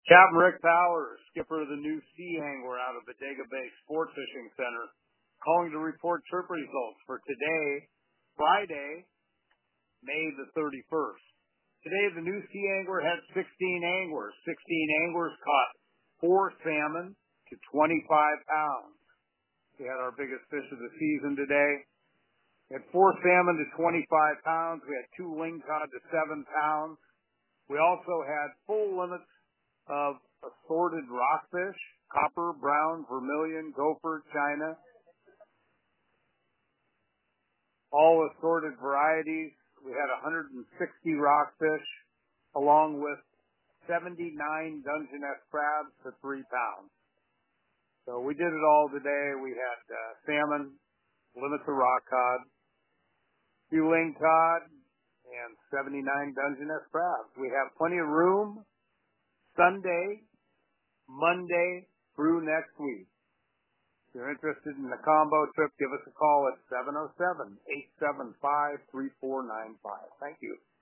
Captain Rick Powers, skipper of the new Sea Angler out of Bodega Bay Sport Fishing Center, calling to report trip results for today, Friday, May the 31st. Today, the new Sea Angler had 16 anglers. 16 anglers caught 4 salmon to 25 pounds. We had our biggest fish of the season today. We had 4 salmon to 25 pounds. We had 2 lingcod to 7 pounds. We also had full limits of assorted rockfish, copper, brown, vermilion, gopher, china, all assorted varieties. We had 160 rockfish along with 79 Dungeness crabs to 3 pounds. So we did it all today. We had salmon, limits of rock cod, few lingcod, and 79 Dungeness crabs. We have plenty of room Sunday, Monday through next week. If you're interested in the combo trip, give us a call at 707-875-3495. Thank you.